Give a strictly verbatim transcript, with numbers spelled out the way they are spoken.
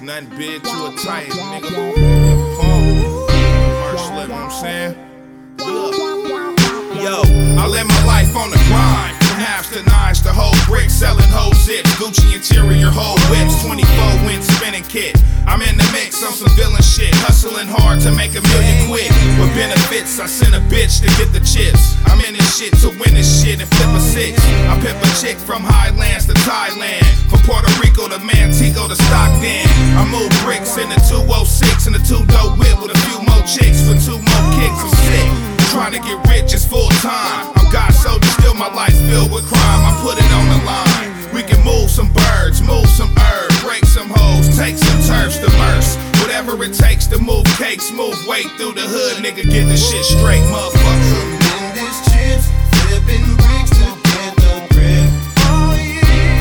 nothing big to a tight, nigga. Funk, merch living, you know what I'm saying? Yo, I live my life on the grind. From halves to nines to whole bricks, selling whole zips, Gucci interior, whole whips, twenty-four win spinning kit. I'm in the mix on some villain shit, hustling hard to make a million quick. With benefits, I send a bitch to get the chips. I'm in this shit to win this shit and flip a six. I pimp a chick from Highlands to Thailand, from Puerto Rico to Montego to Stockton. I move bricks in the two oh six and the two-door whip with a few more chicks for two more kicks. I'm sick. Trying to get rich is full time. I'm God soldier, still my life filled with crime. I put it on the line. We can move some birds, move some herbs, break some hoes, take some turfs to merce. Whatever it takes to move cakes, move weight through the hood, nigga, get the shit straight, motherfucker.